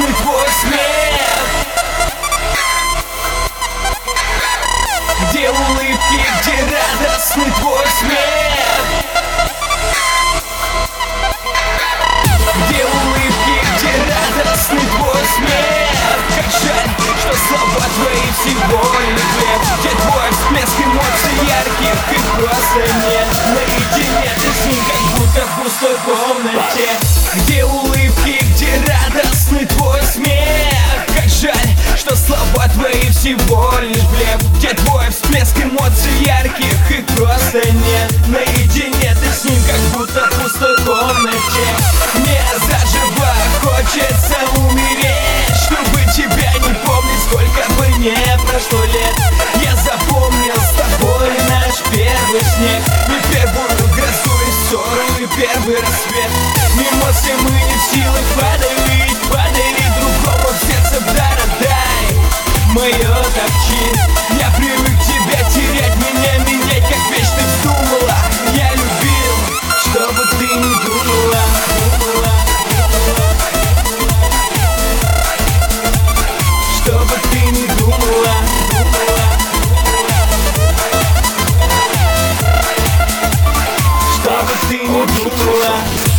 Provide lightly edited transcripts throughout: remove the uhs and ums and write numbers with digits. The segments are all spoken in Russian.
радостный твой смех, где улыбки, где радостный твой смех, где улыбки, где радостный твой смех. Как жаль, что слова твои всего лишь блеф, где твой всплеск эмоций ярких и просто нет. Наедине ты с ним, как будто в пустой комнате, где улыбки, где радостный твой смех. Как жаль, что слова твои всего лишь блеф, где твой всплеск эмоций ярких и просто нет. Наедине ты с ним, как будто в пустой комнате. Мне заживо хочется умереть, чтобы тебя не помнить, сколько бы не прошло лет. Я запомнил с тобой наш первый снег, и первую грозу, и ссору, и первый рассвет. Эмоции мы не в силах подарить, подарить другому в сердце дар отдай. Мое топчи, я привык тебя терять, меня менять, как вещь ты вздумала. Я любил, чтобы ты не думала, чтобы ты не думала, чтобы ты не думала.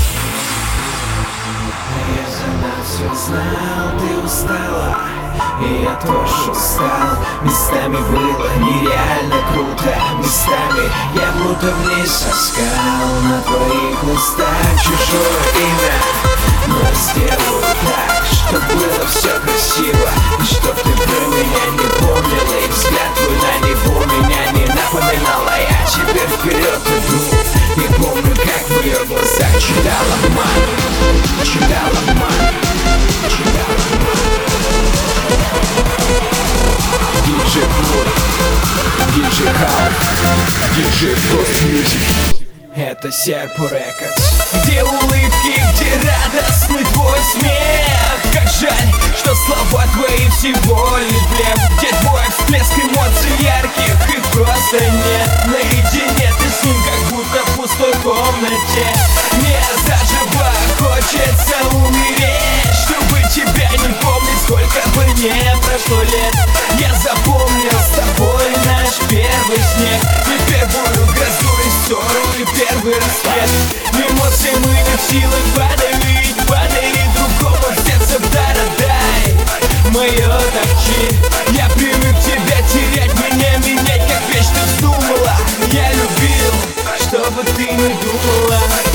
Я за нас все знал, ты устала, и я тоже устал. Местами было нереально круто, местами я будто вниз соскал. На твоих устах чужое имя, но я сделаю так, чтоб было все красиво, и чтоб ты про меня не помнила, и взгляд твой на него меня не напоминал. А я теперь вперед иду, и помню, как в ее глазах читал обман, читал обман, читал обман. Диджей Плут, Диджей Халк, Диджей Фрост Мьюзик. Это Серпо Рекордс. Где улыбки, где радостный твой смех. Как жаль, что слова твои всего лишь блеф, где твой всплеск эмоций ярких и просто нет. Наедине ты с ним, как будто в пустой комнате. Мне заживо хочется умереть, чтобы тебя не помнить, сколько бы не прошло лет. Я запомнил с тобой наш первый снег, и первую грозу, и ссору, и первый рассвет. Эмоции мы не в силах подарить, подарить другому в сердце дар отдай. Мое топчи, я привык тебя терять, меня менять, как вещь ты вздумала. Я любил, чтобы ты не думала.